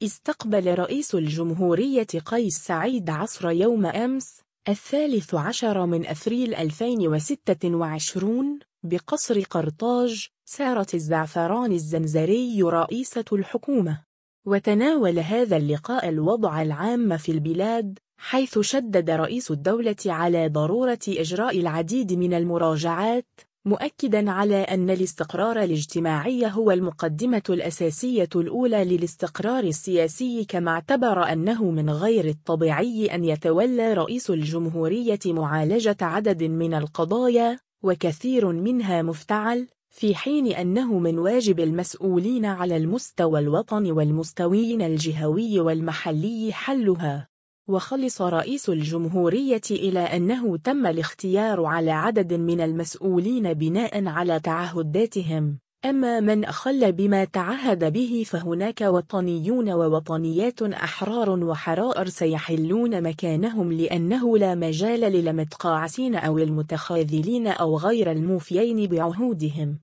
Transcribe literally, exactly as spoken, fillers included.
استقبل رئيس الجمهورية قيس سعيد عصر يوم أمس الثالث عشر من أفريل ألفين وستة وعشرين بقصر قرطاج سارة الزعفران الزنزري رئيسة الحكومة. وتناول هذا اللقاء الوضع العام في البلاد، حيث شدد رئيس الدولة على ضرورة إجراء العديد من المراجعات، مؤكداً على أن الاستقرار الاجتماعي هو المقدمة الأساسية الأولى للاستقرار السياسي، كما اعتبر أنه من غير الطبيعي أن يتولى رئيس الجمهورية معالجة عدد من القضايا وكثير منها مفتعل، في حين أنه من واجب المسؤولين على المستوى الوطني والمستويين الجهوي والمحلي حلها. وخلص رئيس الجمهورية إلى أنه تم الاختيار على عدد من المسؤولين بناء على تعهداتهم، أما من أخل بما تعهد به فهناك وطنيون ووطنيات أحرار وحرائر سيحلون مكانهم، لأنه لا مجال للمتقاعسين أو المتخاذلين أو غير الموفيين بعهودهم.